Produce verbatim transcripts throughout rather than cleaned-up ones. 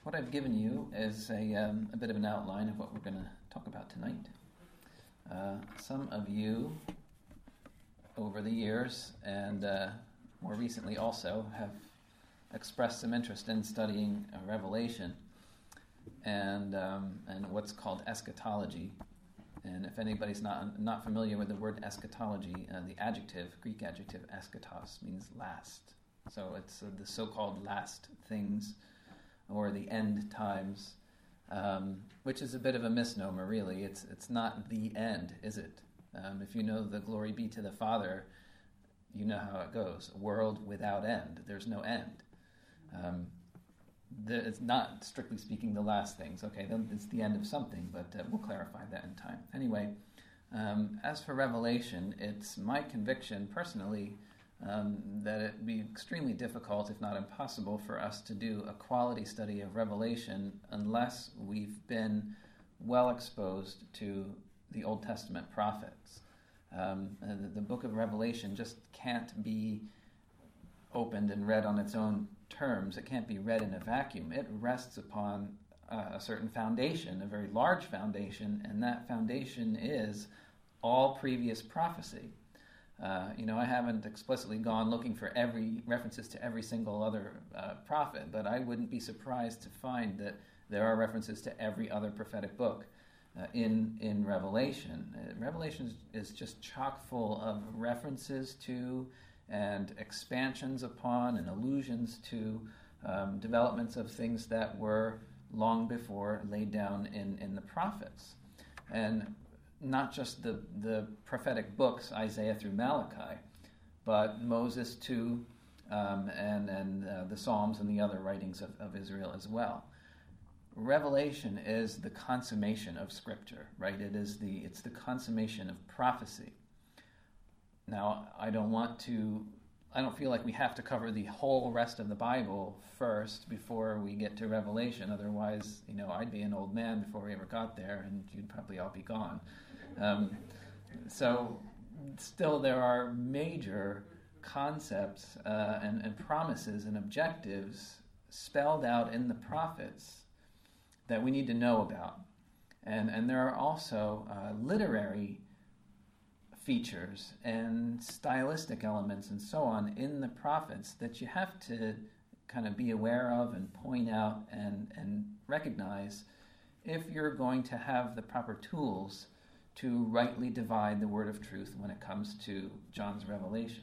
what I've given you is a, um, a bit of an outline of what we're going to talk about tonight. Uh, some of you, over the years, and uh, more recently also, have expressed some interest in studying uh, Revelation and um, and what's called eschatology. And if anybody's not not familiar with the word eschatology, uh, the adjective, Greek adjective eschatos, means last. So it's uh, the so-called last things, or the end times, um, which is a bit of a misnomer, really. It's it's not the end, is it? Um, if you know the glory be to the Father, you know how it goes. A world without end. There's no end. Um, the, it's not, strictly speaking, the last things. Okay, then it's the end of something, but uh, we'll clarify that in time. Anyway, um, as for Revelation, it's my conviction, personally, Um, that it would be extremely difficult, if not impossible, for us to do a quality study of Revelation unless we've been well exposed to the Old Testament prophets. Um, the, the book of Revelation just can't be opened and read on its own terms. It can't be read in a vacuum. It rests upon uh, a certain foundation, a very large foundation, and that foundation is all previous prophecy. Uh, you know, I haven't explicitly gone looking for every references to every single other uh, prophet, but I wouldn't be surprised to find that there are references to every other prophetic book uh, in in Revelation. Uh, Revelation is, is just chock full of references to and expansions upon and allusions to um, developments of things that were long before laid down in, in the prophets. And not just the, the prophetic books, Isaiah through Malachi, but Moses too, um, and, and uh, the Psalms and the other writings of, of Israel as well. Revelation is the consummation of Scripture, right? It is the it's the consummation of prophecy. Now, I don't want to, I don't feel like we have to cover the whole rest of the Bible first before we get to Revelation. Otherwise, you know, I'd be an old man before we ever got there, and you'd probably all be gone. Um, so still there are major concepts uh, and, and promises and objectives spelled out in the prophets that we need to know about. And, and there are also uh, literary features and stylistic elements and so on in the prophets that you have to kind of be aware of and point out and, and recognize if you're going to have the proper tools to rightly divide the word of truth when it comes to John's revelation.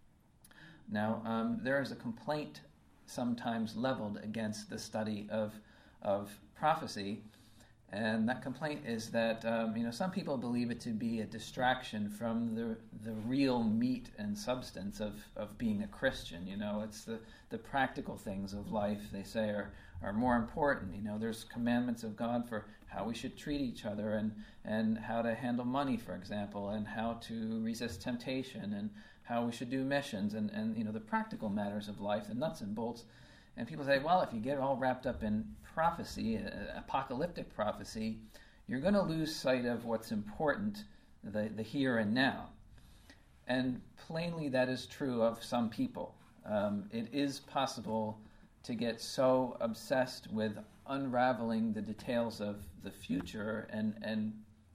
Now, um, there is a complaint sometimes leveled against the study of of prophecy, and that complaint is that um, you know some people believe it to be a distraction from the the real meat and substance of, of being a Christian. You know, it's the, the practical things of life, they say, are are more important. You know, there's commandments of God for how we should treat each other and, and how to handle money, for example, and how to resist temptation and how we should do missions and, and you know, the practical matters of life, the nuts and bolts. And people say, well, if you get all wrapped up in prophecy, uh, apocalyptic prophecy, you're going to lose sight of what's important, the, the here and now. And plainly that is true of some people. Um, it is possible to get so obsessed with unraveling the details of the future and and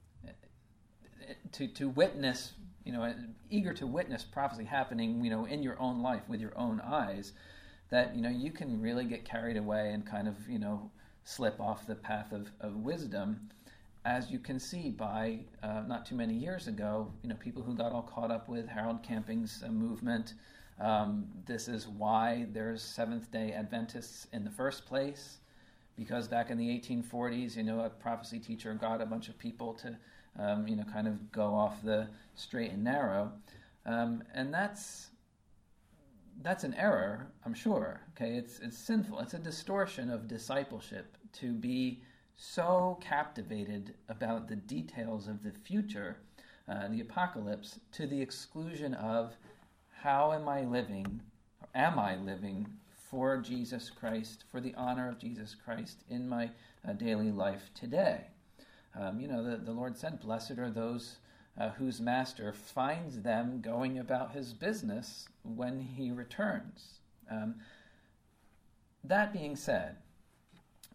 to to witness, you know, eager to witness prophecy happening, you know, in your own life with your own eyes, that, you know, you can really get carried away and kind of, you know, slip off the path of, of wisdom, as you can see by uh, not too many years ago, you know, people who got all caught up with Harold Camping's uh, movement. Um, this is why there's Seventh-day Adventists in the first place, because back in the eighteen forties, you know, a prophecy teacher got a bunch of people to, um, you know, kind of go off the straight and narrow, um, and that's that's an error, I'm sure. Okay, it's it's sinful. It's a distortion of discipleship to be so captivated about the details of the future, uh, the apocalypse, to the exclusion of how am I living, or am I living for Jesus Christ, for the honor of Jesus Christ in my uh, daily life today. Um, you know, the, the Lord said, blessed are those uh, whose master finds them going about his business when he returns. Um, that being said,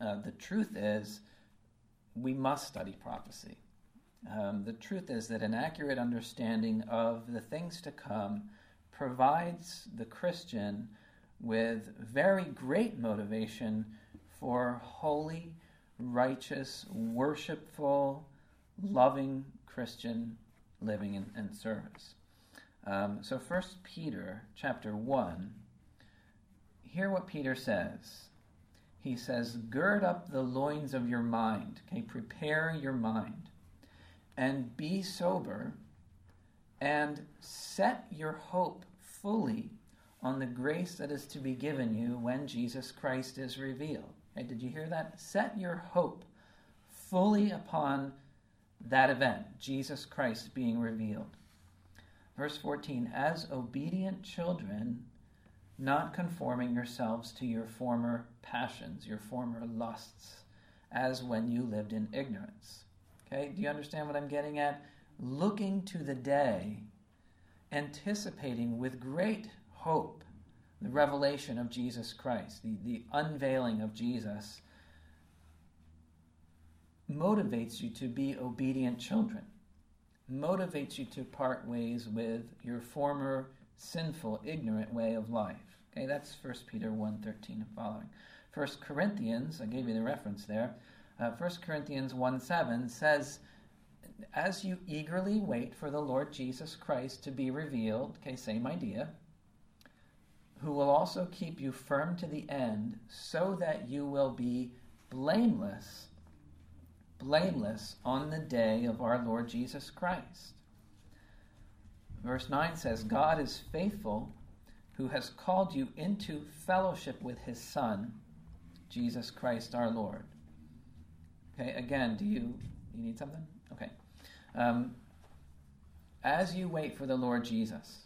Uh, the truth is, we must study prophecy. Um, the truth is that an accurate understanding of the things to come provides the Christian with very great motivation for holy, righteous, worshipful, loving Christian living and, and service. Um, so First Peter chapter one, hear what Peter says. He says, gird up the loins of your mind, okay, prepare your mind, and be sober, and set your hope fully on the grace that is to be given you when Jesus Christ is revealed. Okay, did you hear that? Set your hope fully upon that event, Jesus Christ being revealed. Verse fourteen, as obedient children, not conforming yourselves to your former passions, your former lusts, as when you lived in ignorance. Okay, do you understand what I'm getting at? Looking to the day, anticipating with great hope the revelation of Jesus Christ, the, the unveiling of Jesus, motivates you to be obedient children, motivates you to part ways with your former sinful, ignorant way of life. Okay, that's First Peter one thirteen and following. First Corinthians, I gave you the reference there, uh, First Corinthians one seven says, as you eagerly wait for the Lord Jesus Christ to be revealed, okay, same idea, who will also keep you firm to the end, so that you will be blameless, blameless on the day of our Lord Jesus Christ. Verse nine says, God is faithful, who has called you into fellowship with his Son, Jesus Christ our Lord. Okay, again, do you, you need something? Okay. Um, as you wait for the Lord Jesus,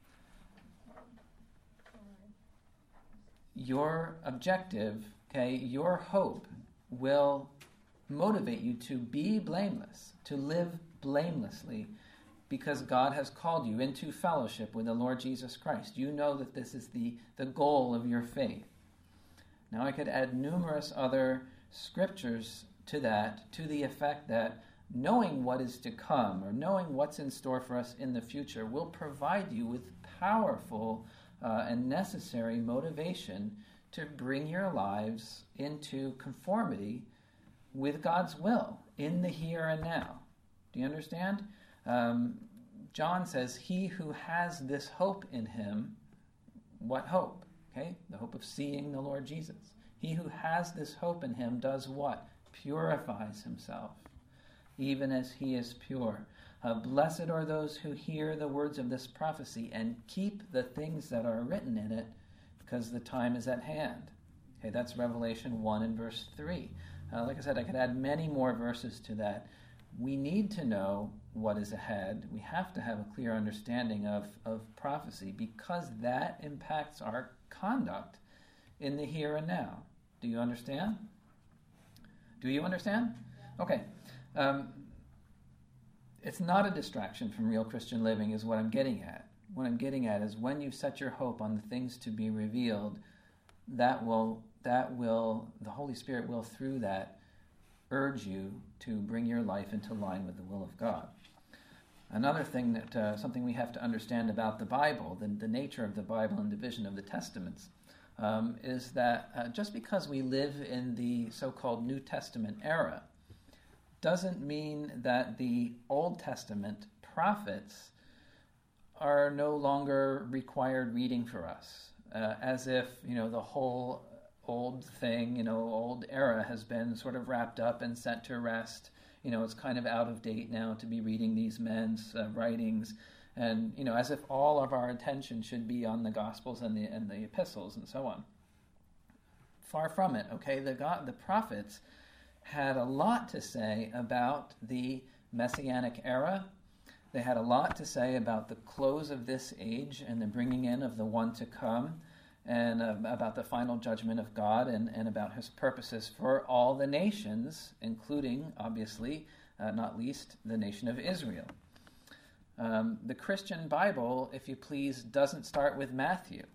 your objective, okay, your hope will motivate you to be blameless, to live blamelessly, because God has called you into fellowship with the Lord Jesus Christ. You know that this is the, the goal of your faith. Now I could add numerous other scriptures to that, to the effect that knowing what is to come, or knowing what's in store for us in the future, will provide you with powerful uh, and necessary motivation to bring your lives into conformity with God's will in the here and now. Do you understand? Um, John says, he who has this hope in him, what hope? Okay, the hope of seeing the Lord Jesus. He who has this hope in him does what? Purifies himself, even as he is pure. Uh, blessed are those who hear the words of this prophecy and keep the things that are written in it, because the time is at hand. Okay, that's Revelation one and verse three. Uh, like I said, I could add many more verses to that. We need to know what is ahead. We have to have a clear understanding of, of prophecy, because that impacts our conduct in the here and now. Do you understand? Do you understand? Okay. Um, it's not a distraction from real Christian living is what I'm getting at. What I'm getting at is when you set your hope on the things to be revealed, that will, that will, the Holy Spirit will through that urge you to bring your life into line with the will of God. Another thing that, uh, something we have to understand about the Bible, the, the nature of the Bible and division of the Testaments, um, is that uh, just because we live in the so-called New Testament era, doesn't mean that the Old Testament prophets are no longer required reading for us, uh, as if, you know, the whole old thing, you know, old era has been sort of wrapped up and set to rest. You know, it's kind of out of date now to be reading these men's uh, writings, and, you know, as if all of our attention should be on the Gospels and the and the epistles and so on. Far from it, okay? The God, the prophets had a lot to say about the Messianic era. They had a lot to say about the close of this age and the bringing in of the one to come, and uh, about the final judgment of God, and, and about his purposes for all the nations, including, obviously, uh, not least, the nation of Israel. Um, the Christian Bible, if you please, doesn't start with Matthew.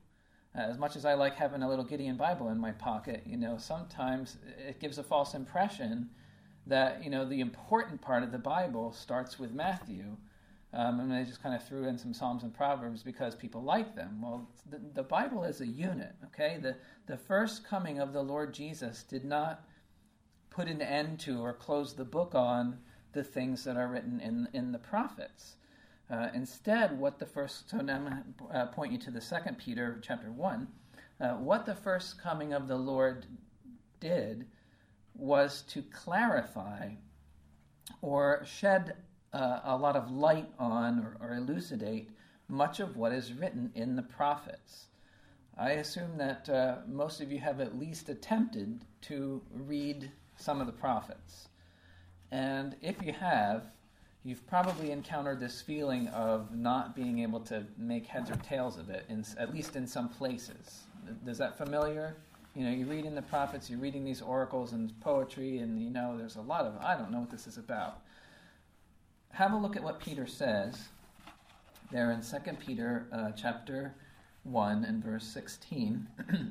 Uh, as much as I like having a little Gideon Bible in my pocket, you know, sometimes it gives a false impression that, you know, the important part of the Bible starts with Matthew. Um, and I just kind of threw in some Psalms and Proverbs because people like them. Well, the, the Bible is a unit, okay? The, the first coming of the Lord Jesus did not put an end to or close the book on the things that are written in, in the prophets. Uh, instead, what the first, so now I'm going to uh, point you to the Second Peter chapter one. Uh, what the first coming of the Lord did was to clarify or shed uh, a lot of light on or, or elucidate much of what is written in the prophets. I assume that uh, most of you have at least attempted to read some of the prophets. And if you have, you've probably encountered this feeling of not being able to make heads or tails of it, in, at least in some places. Is that familiar? You know, you're reading the prophets, you're reading these oracles and poetry, and you know, there's a lot of, I don't know what this is about. Have a look at what Peter says there in Second Peter uh, chapter one and verse sixteen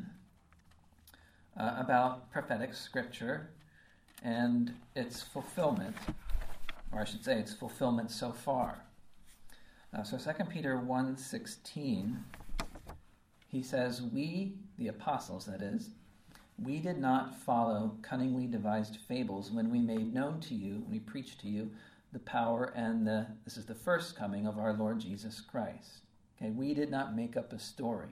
uh, about prophetic scripture and its fulfillment, or I should say its fulfillment so far. Uh, so Second Peter one sixteen, he says, we, the apostles that is, we did not follow cunningly devised fables when we made known to you, when we preached to you, the power and the, this is the first coming of our Lord Jesus Christ. Okay, we did not make up a story,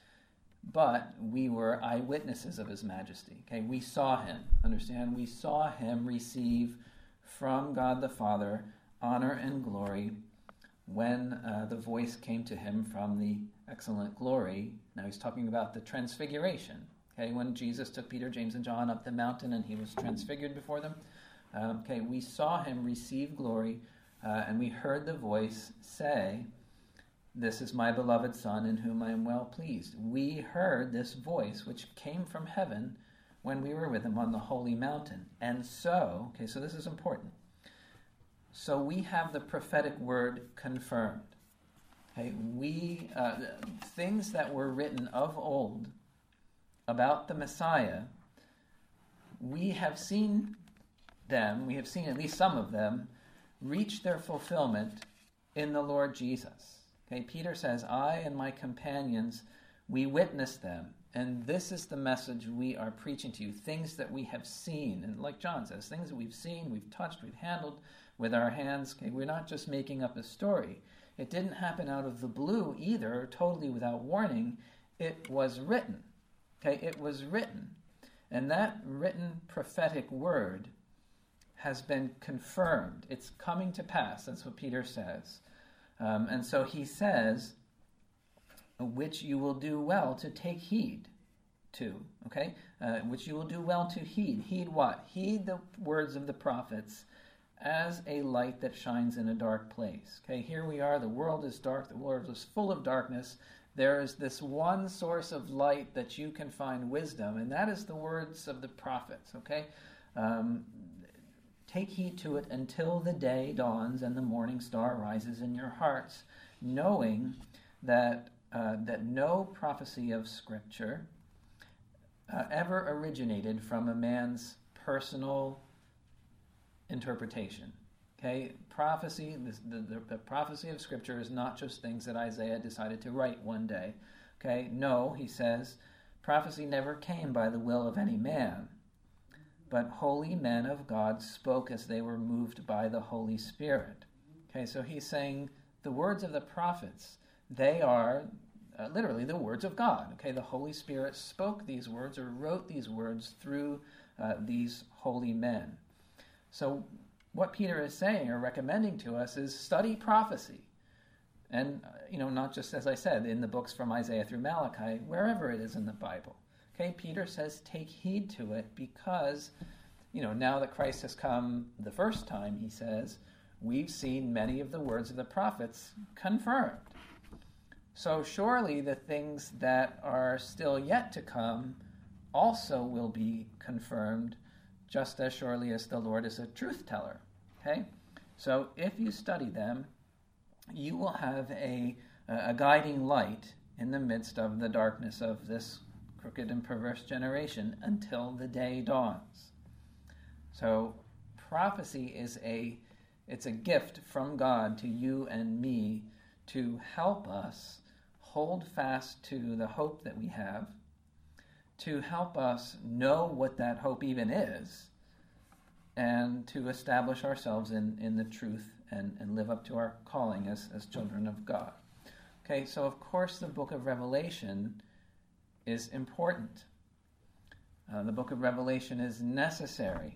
but we were eyewitnesses of his majesty. Okay, we saw him, understand? We saw him receive from God the Father honor and glory when uh, the voice came to him from the excellent glory. Now he's talking about the transfiguration. Okay, when Jesus took Peter, James, and John up the mountain and he was transfigured before them. Um, okay, we saw him receive glory, uh, and we heard the voice say, "This is my beloved Son, in whom I am well pleased." We heard this voice, which came from heaven when we were with him on the holy mountain. And so, okay, so this is important. So we have the prophetic word confirmed. Okay, we uh, things that were written of old about the Messiah, we have seen them, we have seen at least some of them, reach their fulfillment in the Lord Jesus. Okay, Peter says, I and my companions, we witnessed them, and this is the message we are preaching to you, things that we have seen, and like John says, things that we've seen, we've touched, we've handled with our hands. Okay, we're not just making up a story. It didn't happen out of the blue either, totally without warning. It was written. Okay, it was written. And that written prophetic word has been confirmed. It's coming to pass. That's what Peter says. Um, and so he says, which you will do well to take heed to. Okay? Uh, which you will do well to heed. Heed what? Heed the words of the prophets as a light that shines in a dark place. Okay, here we are. The world is dark. The world is full of darkness. There is this one source of light that you can find wisdom, and that is the words of the prophets. Okay? Um, Take heed to it until the day dawns and the morning star rises in your hearts, knowing that uh, that no prophecy of Scripture uh, ever originated from a man's personal interpretation. Okay, prophecy. This, the, the, the prophecy of Scripture is not just things that Isaiah decided to write one day. Okay, no, he says, prophecy never came by the will of any man, but holy men of God spoke as they were moved by the Holy Spirit. Okay, so he's saying the words of the prophets, they are uh, literally the words of God. Okay, the Holy Spirit spoke these words or wrote these words through uh, these holy men. So what Peter is saying or recommending to us is study prophecy. And, uh, you know, not just, as I said, in the books from Isaiah through Malachi, wherever it is in the Bible. Okay, Peter says take heed to it because, you know, now that Christ has come the first time, he says, we've seen many of the words of the prophets confirmed. So surely the things that are still yet to come also will be confirmed just as surely as the Lord is a truth teller. Okay, so if you study them, you will have a, a guiding light in the midst of the darkness of this crooked and perverse generation until the day dawns. So prophecy is a it's a gift from God to you and me to help us hold fast to the hope that we have, to help us know what that hope even is, and to establish ourselves in, in the truth and, and live up to our calling as, as children of God. Okay, so of course the book of Revelation is important. Uh, the book of Revelation is necessary.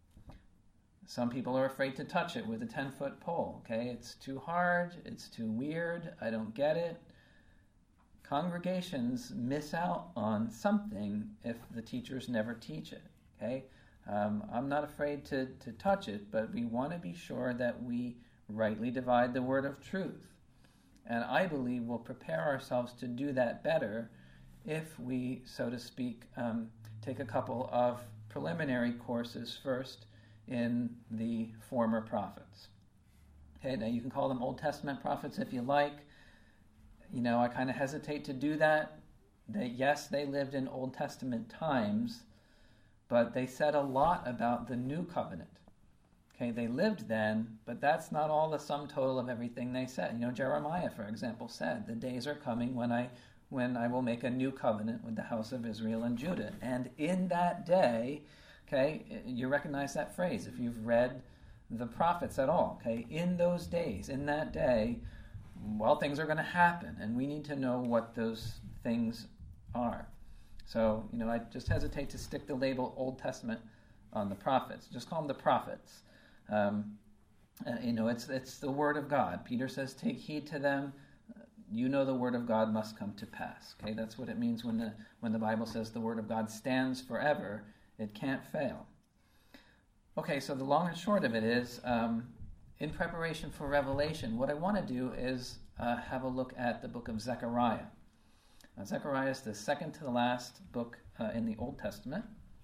Some people are afraid to touch it with a ten-foot pole. Okay, it's too hard, it's too weird, I don't get it. Congregations miss out on something if the teachers never teach it. Okay, um, I'm not afraid to, to touch it, but we want to be sure that we rightly divide the word of truth. And I believe we'll prepare ourselves to do that better if we, so to speak, um, take a couple of preliminary courses first in the former prophets. Okay, now you can call them Old Testament prophets if you like. You know, I kind of hesitate to do that. They, yes, they lived in Old Testament times, but they said a lot about the new covenant. Okay, they lived then, but that's not all the sum total of everything they said. You know, Jeremiah, for example, said, "The days are coming when I when I will make a new covenant with the house of Israel and Judah." And in that day, okay, you recognize that phrase if you've read the prophets at all. Okay, in those days, in that day, well, things are going to happen, and we need to know what those things are. So, you know, I just hesitate to stick the label Old Testament on the prophets. Just call them the prophets. Um, uh, you know, it's it's the word of God. Peter says, "Take heed to them. You know the word of God must come to pass." Okay, that's what it means when the when the Bible says the word of God stands forever. It can't fail. Okay, so the long and short of it is, um, in preparation for Revelation, what I want to do is uh, have a look at the book of Zechariah. Now, Zechariah is the second to the last book uh, in the Old Testament.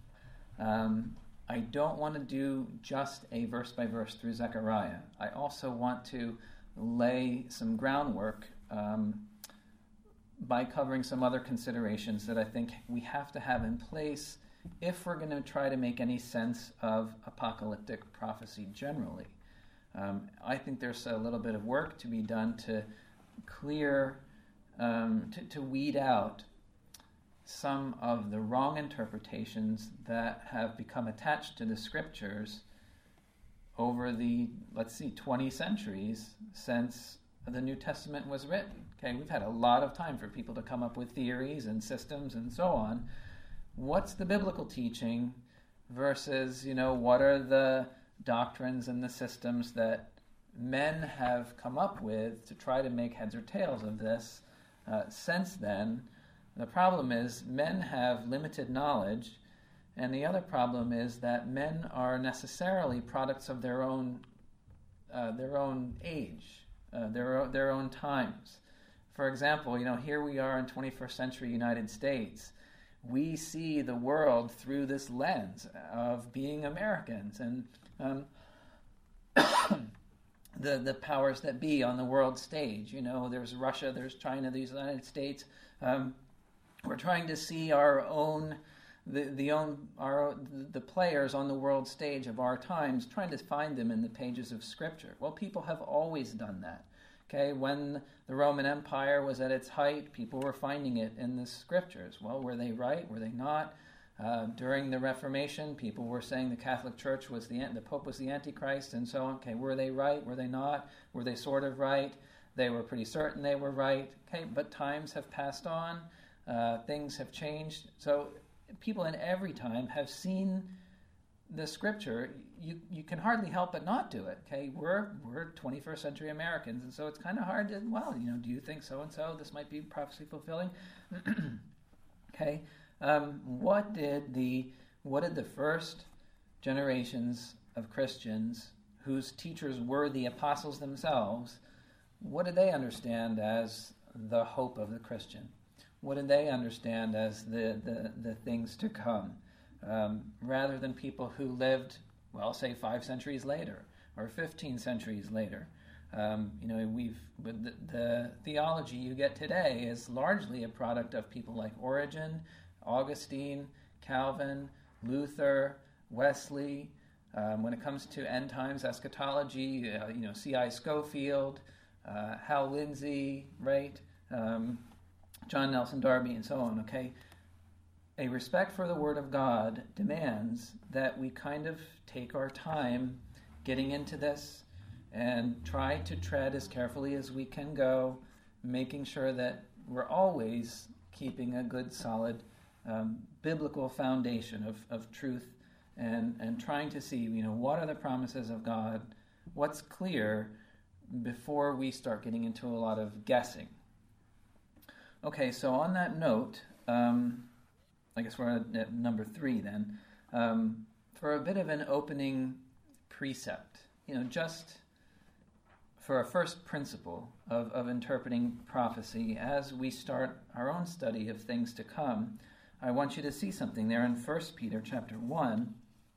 Um, I don't want to do just a verse by verse through Zechariah. I also want to lay some groundwork um, by covering some other considerations that I think we have to have in place if we're going to try to make any sense of apocalyptic prophecy generally. Um, I think there's a little bit of work to be done to clear, um, to, to weed out some of the wrong interpretations that have become attached to the scriptures over the, let's see, twenty centuries since the New Testament was written. Okay, we've had a lot of time for people to come up with theories and systems and so on. What's the biblical teaching versus, you know, what are the doctrines and the systems that men have come up with to try to make heads or tails of this uh, since then? The problem is men have limited knowledge, and the other problem is that men are necessarily products of their own uh, their own age, uh, their their own times. For example, you know, here we are in twenty-first century United States. We see the world through this lens of being Americans and um, the the powers that be on the world stage. You know, there's Russia, there's China, there's the United States. Um, we're trying to see our own the the own our the players on the world stage of our times, trying to find them in the pages of Scripture. Well, people have always done that. Okay, when the Roman Empire was at its height, people were finding it in the Scriptures. Well, were they right? Were they not? Uh, during the Reformation, people were saying the Catholic Church was the the Pope was the Antichrist, and so on. Okay, were they right? Were they not? Were they sort of right? They were pretty certain they were right. Okay, but times have passed on. Uh, things have changed. So people in every time have seen the Scripture. You you can hardly help but not do it. Okay, we're we're twenty-first century Americans, and so it's kind of hard to, well, you know, do you think so and so this might be prophecy fulfilling? Okay, um, what did the what did the first generations of Christians, whose teachers were the apostles themselves, what did they understand as the hope of the Christian? What did they understand as the the, the things to come? Um, rather than people who lived, well, say five centuries later or fifteen centuries later. Um, you know, we've the, the theology you get today is largely a product of people like Origen, Augustine, Calvin, Luther, Wesley. Um, when it comes to end times eschatology, uh, you know, C I Scofield, uh, Hal Lindsey, right, um, John Nelson Darby, and so on. Okay, a respect for the Word of God demands that we kind of take our time getting into this and try to tread as carefully as we can go, making sure that we're always keeping a good, solid um, biblical foundation of, of truth, and, and trying to see, you know, what are the promises of God, what's clear, before we start getting into a lot of guessing. Okay, so on that note, um, I guess we're at, at number three then, um, for a bit of an opening precept, you know, just for a first principle of, of interpreting prophecy as we start our own study of things to come. I want you to see something there in First Peter chapter one,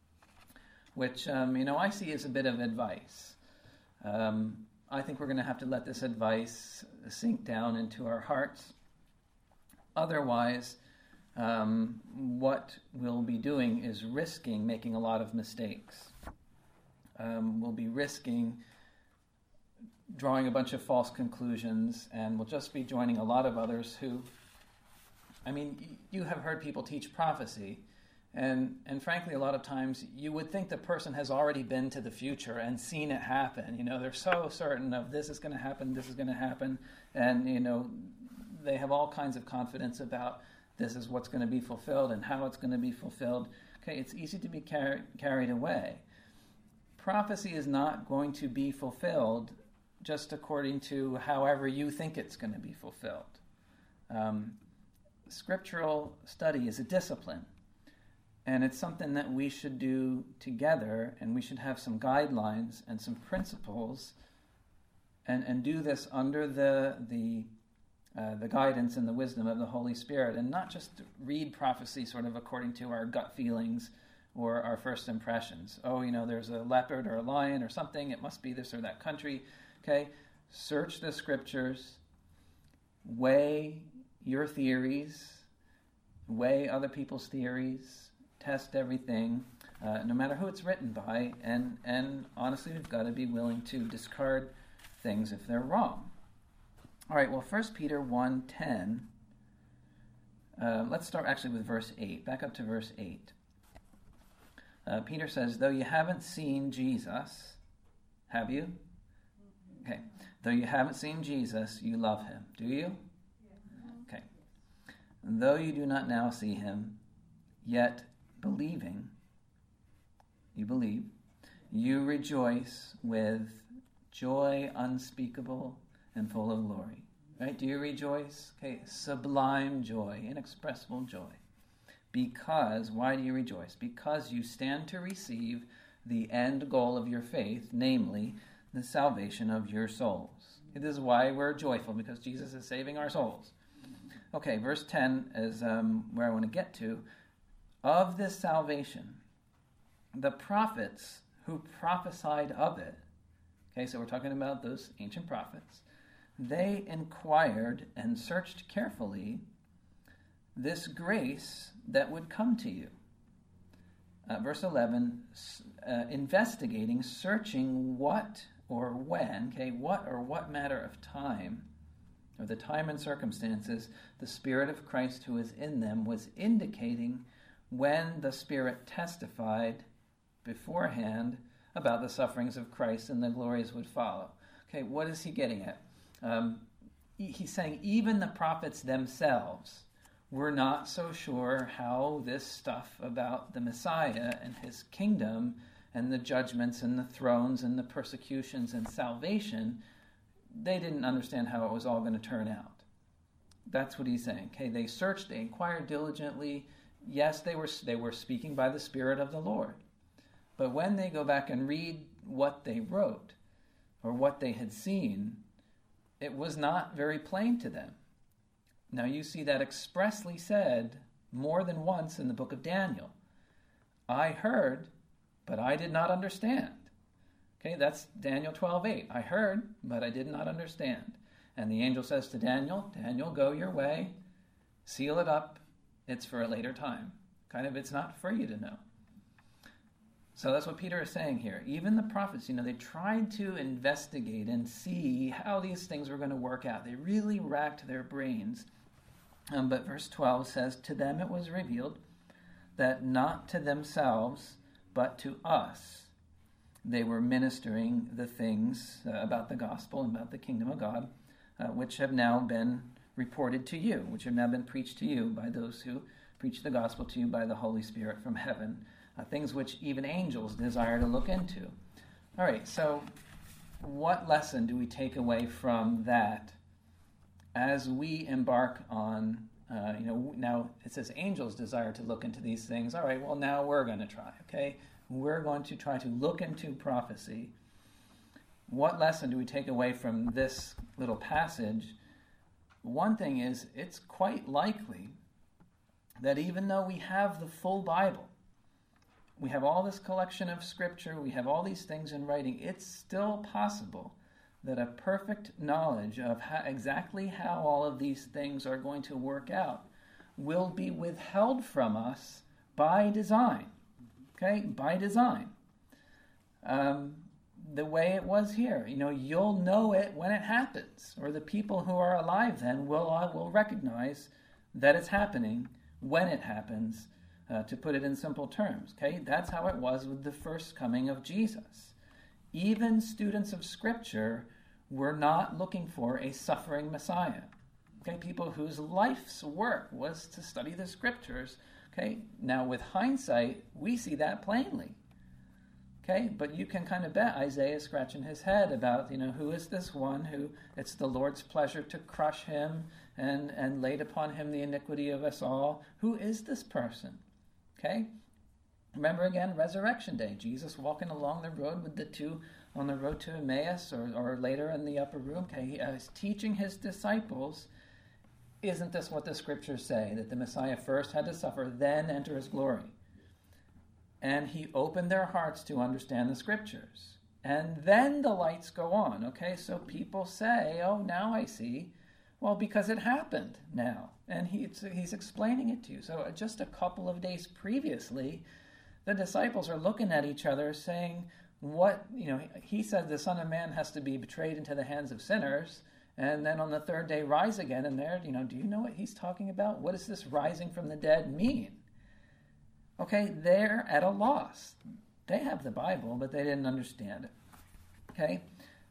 which, um, you know, I see as a bit of advice. Um, I think we're going to have to let this advice sink down into our hearts. Otherwise, um, what we'll be doing is risking making a lot of mistakes. Um, we'll be risking drawing a bunch of false conclusions, and we'll just be joining a lot of others who, I mean, you have heard people teach prophecy, and and frankly, a lot of times you would think the person has already been to the future and seen it happen. You know, they're so certain of this is going to happen, this is going to happen, and, you know, they have all kinds of confidence about this is what's going to be fulfilled and how it's going to be fulfilled. Okay, it's easy to be car- carried away. Prophecy is not going to be fulfilled just according to however you think it's going to be fulfilled. Um, scriptural study is a discipline, and it's something that we should do together, and we should have some guidelines and some principles, and, and do this under the the uh, the guidance and the wisdom of the Holy Spirit, and not just read prophecy sort of according to our gut feelings or our first impressions. Oh, you know, there's a leopard or a lion or something, it must be this or that country. Okay, search the scriptures, weigh your theories, weigh other people's theories, test everything, uh, no matter who it's written by, and, and honestly, we've got to be willing to discard things if they're wrong. All right, well, First Peter one ten, uh, let's start actually with verse eight, back up to verse eight. Uh, Peter says, though you haven't seen Jesus, have you? Okay. Though you haven't seen Jesus, you love him. Do you? Okay. And though you do not now see him, yet believing, you believe, you rejoice with joy unspeakable and full of glory. Right? Do you rejoice? Okay. Sublime joy, inexpressible joy. Because, why do you rejoice? Because you stand to receive the end goal of your faith, namely, the salvation of your souls. This is why we're joyful, because Jesus is saving our souls. Okay, verse ten is um, where I want to get to. Of this salvation, the prophets who prophesied of it, okay, so we're talking about those ancient prophets, they inquired and searched carefully this grace that would come to you. Uh, verse eleven, uh, investigating, searching what or when, okay, what or what matter of time, or the time and circumstances, the Spirit of Christ who is in them was indicating when the Spirit testified beforehand about the sufferings of Christ and the glories would follow. Okay, what is he getting at? Um, he's saying even the prophets themselves were not so sure how this stuff about the Messiah and his kingdom and the judgments and the thrones and the persecutions and salvation, they didn't understand how it was all going to turn out. That's what he's saying. Okay, they searched, they inquired diligently. Yes, they were they were speaking by the Spirit of the Lord. But when they go back and read what they wrote or what they had seen, it was not very plain to them. Now you see that expressly said more than once in the book of Daniel. I heard, but I did not understand. Okay, that's Daniel twelve eight. I heard, but I did not understand. And the angel says to Daniel, Daniel, go your way, seal it up, it's for a later time. Kind of, it's not for you to know. So that's what Peter is saying here. Even the prophets, you know, they tried to investigate and see how these things were going to work out. They really racked their brains. Um, but verse twelve says, to them it was revealed that not to themselves, but to us, they were ministering the things uh, about the gospel and about the kingdom of God, uh, which have now been reported to you, which have now been preached to you by those who preach the gospel to you by the Holy Spirit from heaven, uh, things which even angels desire to look into. All right, so what lesson do we take away from that as we embark on, uh, you know, now it says angels desire to look into these things. All right, well, now we're going to try, okay? We're going to try to look into prophecy. What lesson do we take away from this little passage? One thing is, it's quite likely that even though we have the full Bible, we have all this collection of scripture, we have all these things in writing, it's still possible that a perfect knowledge of how, exactly how all of these things are going to work out will be withheld from us by design. Okay, by design. Um, the way it was here, you know, you'll know it when it happens, or the people who are alive then will uh, will recognize that it's happening when it happens, uh, to put it in simple terms. Okay, that's how it was with the first coming of Jesus. Even students of Scripture were not looking for a suffering Messiah. Okay, people whose life's work was to study the Scriptures. Okay, now with hindsight, we see that plainly. Okay, but you can kind of bet Isaiah is scratching his head about, you know, who is this one who it's the Lord's pleasure to crush him and, and laid upon him the iniquity of us all. Who is this person? Okay, remember again, Resurrection Day, Jesus walking along the road with the two on the road to Emmaus, or, or later in the upper room. Okay, he is teaching his disciples, isn't this what the scriptures say, that the Messiah first had to suffer, then enter his glory? And he opened their hearts to understand the scriptures. And then the lights go on, okay? So people say, oh, now I see. Well, because it happened now. And he, he's explaining it to you. So just a couple of days previously, the disciples are looking at each other saying, what, you know, he said the Son of Man has to be betrayed into the hands of sinners, and then on the third day rise again. And there, you know, do you know what he's talking about? What does this rising from the dead mean? Okay, they're at a loss. They have the Bible, but they didn't understand it. Okay?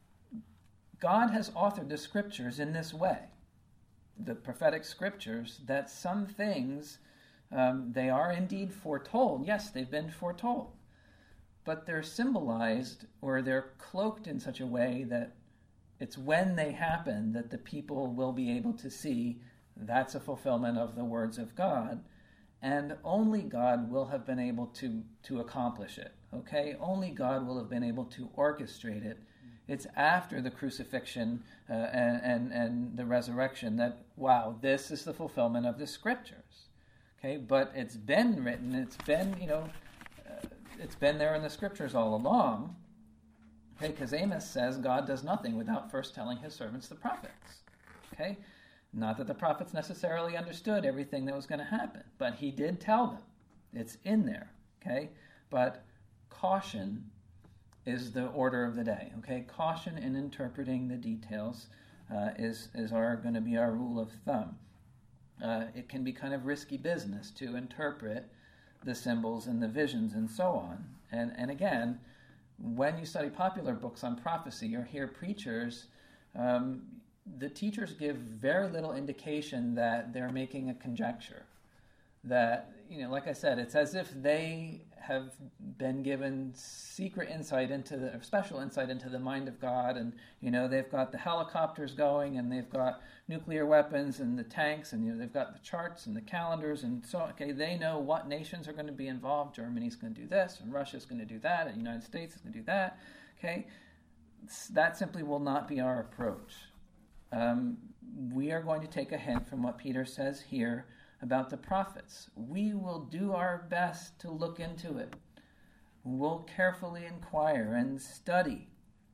God has authored the scriptures in this way, the prophetic scriptures, that some things, um, they are indeed foretold. Yes, they've been foretold. But they're symbolized, or they're cloaked in such a way that it's when they happen that the people will be able to see that's a fulfillment of the words of God. And only God will have been able to, to accomplish it, okay? Only God will have been able to orchestrate it. It's after the crucifixion uh, and, and, and the resurrection that, wow, this is the fulfillment of the scriptures, okay? But it's been written, it's been, you know, uh, it's been there in the scriptures all along, okay? Because Amos says God does nothing without first telling his servants, the prophets, okay? Not that the prophets necessarily understood everything that was going to happen, but he did tell them. It's in there, okay? But caution is the order of the day, okay? Caution in interpreting the details uh, is, is our, going to be our rule of thumb. Uh, it can be kind of risky business to interpret the symbols and the visions and so on. And, and again, when you study popular books on prophecy or hear preachers, um, the teachers give very little indication that they're making a conjecture. That, you know, like I said, it's as if they have been given secret insight into the, or special insight into the mind of God, and, you know, they've got the helicopters going, and they've got nuclear weapons, and the tanks, and, you know, they've got the charts and the calendars, and so, okay, they know what nations are going to be involved. Germany's going to do this, and Russia's going to do that, and the United States is going to do that, okay? That simply will not be our approach. Um, we are going to take a hint from what Peter says here about the prophets. We will do our best to look into it. we'll carefully inquire and study.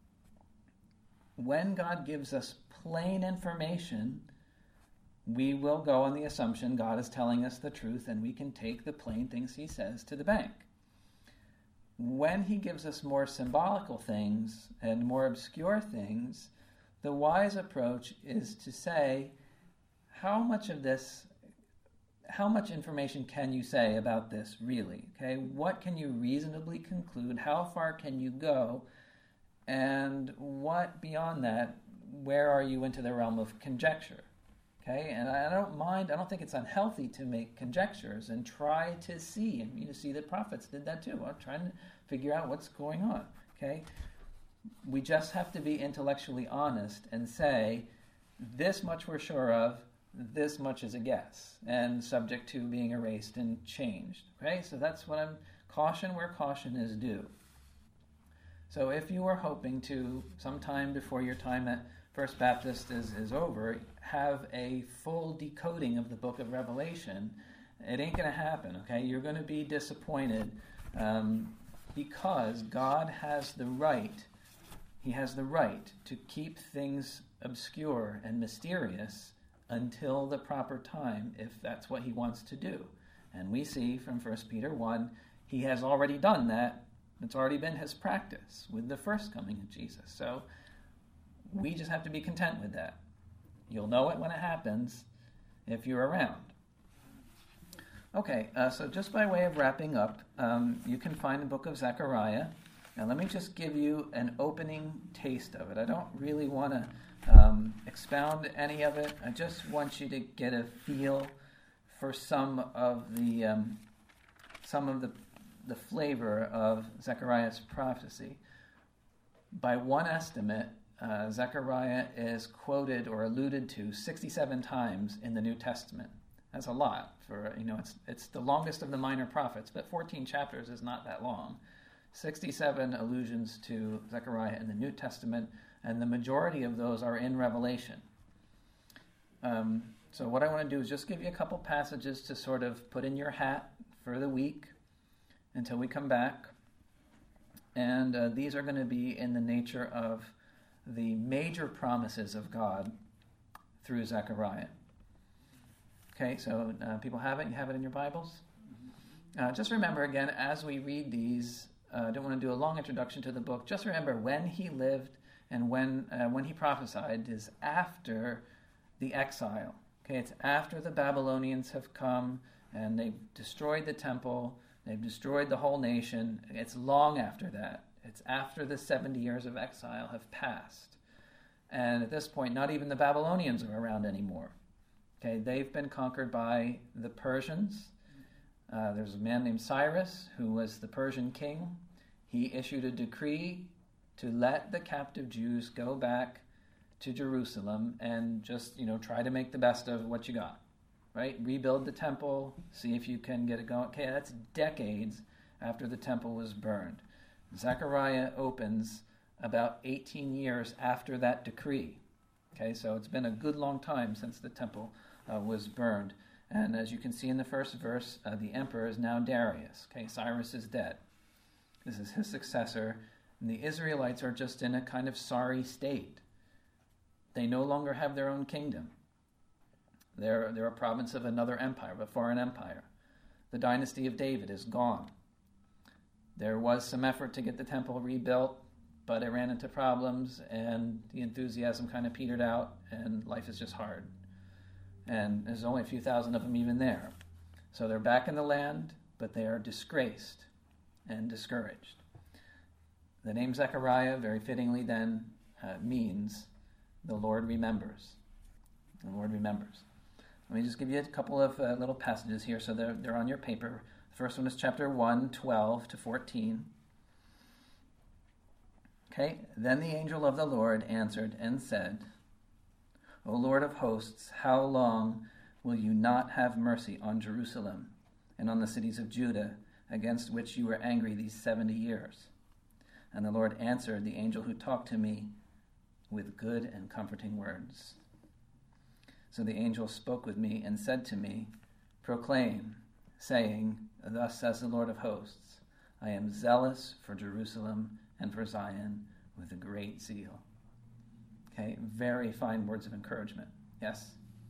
When God gives us plain information, we will go on the assumption God is telling us the truth, and we can take the plain things he says to the bank. When he gives us more symbolical things and more obscure things, the wise approach is to say, how much of this, how much information can you say about this really? Okay, what can you reasonably conclude? How far can you go? And what beyond that, where are you into the realm of conjecture? Okay, and I don't mind, I don't think it's unhealthy to make conjectures and try to see, and you see the prophets did that too, I'm trying to figure out what's going on, okay? We just have to be intellectually honest and say, this much we're sure of, this much is a guess, and subject to being erased and changed, okay? So that's what I'm, caution where caution is due. So if you are hoping to, sometime before your time at First Baptist is, is over, have a full decoding of the book of Revelation, it ain't going to happen, okay? You're going to be disappointed um, because God has the right, he has the right to keep things obscure and mysterious until the proper time, if that's what he wants to do. And we see from First Peter one, he has already done that. It's already been his practice with the first coming of Jesus. So we just have to be content with that. You'll know it when it happens if you're around. Okay, uh, so just by way of wrapping up, um, you can find the book of Zechariah. Now let me just give you an opening taste of it. I don't really want to um, expound any of it. I just want you to get a feel for some of the um, some of the the flavor of Zechariah's prophecy. By one estimate, Uh, Zechariah is quoted or alluded to sixty-seven times in the New Testament. That's a lot for, you know, it's it's the longest of the minor prophets, but fourteen chapters is not that long. sixty-seven allusions to Zechariah in the New Testament, and the majority of those are in Revelation. Um, so what I want to do is just give you a couple passages to sort of put in your hat for the week until we come back. And uh, these are going to be in the nature of the major promises of God through Zechariah. Okay, so uh, people have it? You have it in your Bibles? Uh, just remember again, as we read these, I uh, don't want to do a long introduction to the book, just remember when he lived and when uh, when he prophesied is after the exile. Okay, it's after the Babylonians have come and they've destroyed the temple, they've destroyed the whole nation. It's long after that. It's after the seventy years of exile have passed. And at this point, not even the Babylonians are around anymore. Okay, they've been conquered by the Persians. Uh, there's a man named Cyrus who was the Persian king. He issued a decree to let the captive Jews go back to Jerusalem and just, you know, try to make the best of what you got, right? Rebuild the temple, see if you can get it going. Okay, that's decades after the temple was burned. Zechariah opens about eighteen years after that decree. Okay, so it's been a good long time since the temple uh, was burned. And as you can see in the first verse, uh, the emperor is now Darius. Okay, Cyrus is dead. This is his successor. And the Israelites are just in a kind of sorry state. They no longer have their own kingdom. They're, they're a province of another empire, a foreign empire. The dynasty of David is gone. There was some effort to get the temple rebuilt, but it ran into problems, and the enthusiasm kind of petered out, and life is just hard. And there's only a few thousand of them even there. So they're back in the land, but they are disgraced and discouraged. The name Zechariah, very fittingly then, uh, means the Lord remembers. The Lord remembers. Let me just give you a couple of uh, little passages here, so they're, they're on your paper. The first one is chapter one, twelve to fourteen. Okay, then the angel of the Lord answered and said, O Lord of hosts, how long will you not have mercy on Jerusalem and on the cities of Judah, against which you were angry these seventy years? And the Lord answered the angel who talked to me with good and comforting words. So the angel spoke with me and said to me, Proclaim, saying, Thus says the Lord of hosts, I am zealous for Jerusalem and for Zion with a great zeal. Okay, very fine words of encouragement. Yes?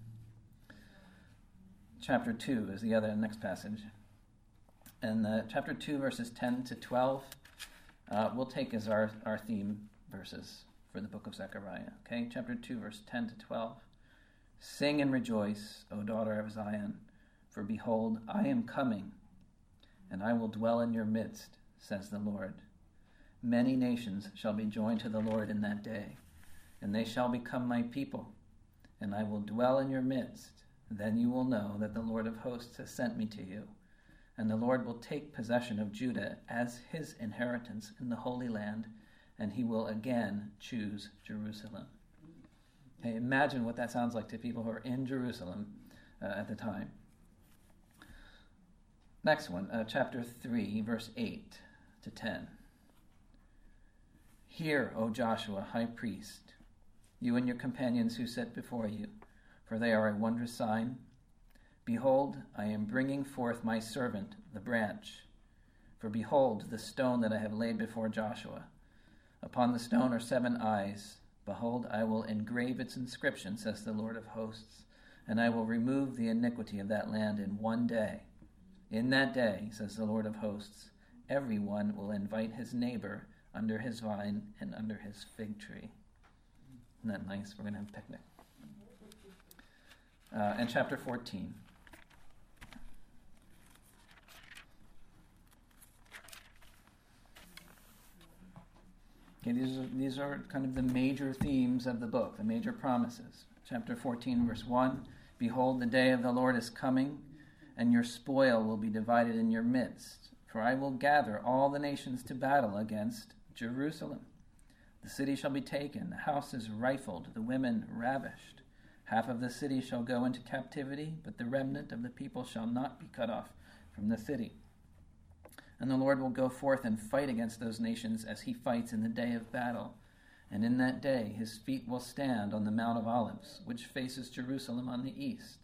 Chapter two is the other next passage. And uh, chapter two, verses ten to twelve, uh, we'll take as our, our theme verses for the book of Zechariah. Okay, chapter two, verse ten to twelve. Sing and rejoice, O daughter of Zion, for behold, I am coming, and I will dwell in your midst, says the Lord. Many nations shall be joined to the Lord in that day, and they shall become my people, and I will dwell in your midst. Then you will know that the Lord of hosts has sent me to you, and the Lord will take possession of Judah as his inheritance in the Holy Land, and he will again choose Jerusalem. Okay, imagine what that sounds like to people who are in Jerusalem uh, at the time. Next one, uh, chapter three, verse eight to ten. Hear, O Joshua, high priest, you and your companions who sit before you, for they are a wondrous sign. Behold, I am bringing forth my servant, the branch. For behold, the stone that I have laid before Joshua. Upon the stone are seven eyes. Behold, I will engrave its inscription, says the Lord of hosts, and I will remove the iniquity of that land in one day. In that day, says the Lord of hosts, everyone will invite his neighbor under his vine and under his fig tree. Isn't that nice? We're going to have a picnic. Uh, and chapter fourteen. Okay, these are, these are kind of the major themes of the book, the major promises. Chapter fourteen, verse one, behold, the day of the Lord is coming, and your spoil will be divided in your midst. For I will gather all the nations to battle against Jerusalem. The city shall be taken, the houses rifled, the women ravished. Half of the city shall go into captivity, but the remnant of the people shall not be cut off from the city. And the Lord will go forth and fight against those nations as he fights in the day of battle. And in that day his feet will stand on the Mount of Olives, which faces Jerusalem on the east.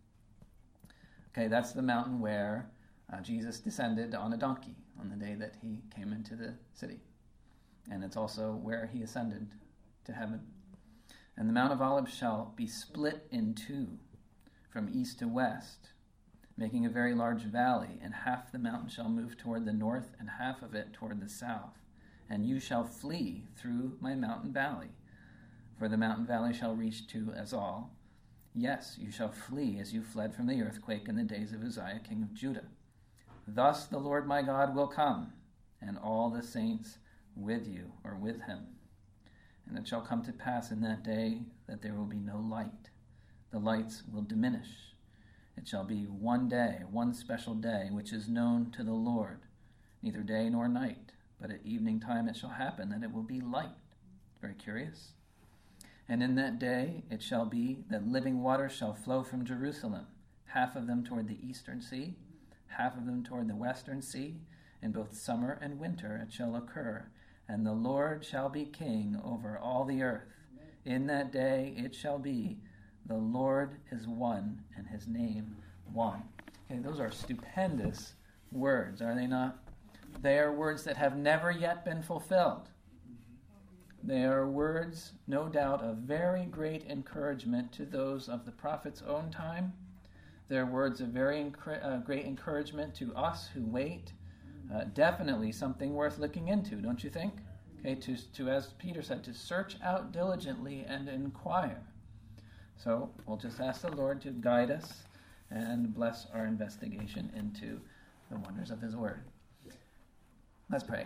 Okay, that's the mountain where uh, Jesus descended on a donkey on the day that he came into the city. And it's also where he ascended to heaven. And the Mount of Olives shall be split in two from east to west, making a very large valley, and half the mountain shall move toward the north, and half of it toward the south. And you shall flee through my mountain valley, for the mountain valley shall reach to Azal. Yes, you shall flee as you fled from the earthquake in the days of Uzziah, king of Judah. Thus the Lord my God will come, and all the saints with you, or with him. And it shall come to pass in that day that there will be no light. The lights will diminish. It shall be one day, one special day, which is known to the Lord, neither day nor night, but at evening time it shall happen that it will be light. Very curious. And in that day it shall be that living waters shall flow from Jerusalem, half of them toward the eastern sea, half of them toward the western sea. In both summer and winter it shall occur, and the Lord shall be king over all the earth. In that day it shall be, the Lord is one, and his name one. Okay, those are stupendous words, are they not? They are words that have never yet been fulfilled. They are words, no doubt, of very great encouragement to those of the prophet's own time. They're words of very enc- uh, great encouragement to us who wait. Uh, definitely something worth looking into, don't you think? Okay, to, to, as Peter said, to search out diligently and inquire. So we'll just ask the Lord to guide us and bless our investigation into the wonders of his word. Let's pray.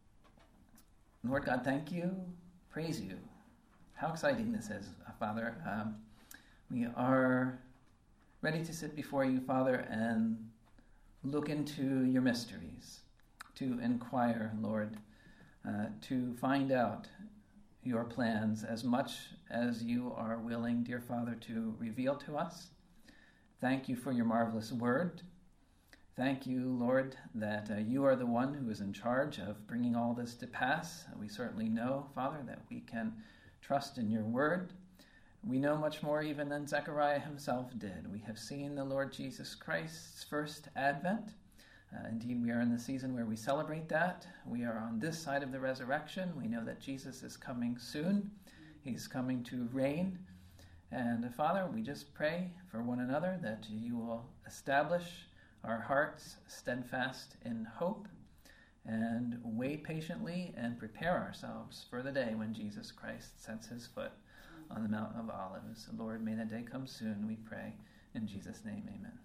Lord God, thank you, praise you. How exciting this is, Father. Um, we are ready to sit before you, Father, and look into your mysteries, to inquire, Lord, uh, to find out your plans as much as you are willing, dear Father, to reveal to us. Thank you for your marvelous word. Thank you, Lord, that uh, you are the one who is in charge of bringing all this to pass. We certainly know, Father, that we can trust in your word. We know much more even than Zechariah himself did. We have seen the Lord Jesus Christ's first advent. Uh, indeed, we are in the season where we celebrate that. We are on this side of the resurrection. We know that Jesus is coming soon. He's coming to reign. And uh, Father, we just pray for one another that you will establish our hearts steadfast in hope and wait patiently and prepare ourselves for the day when Jesus Christ sets his foot on the Mount of Olives. Lord, may that day come soon, we pray. In Jesus' name, amen.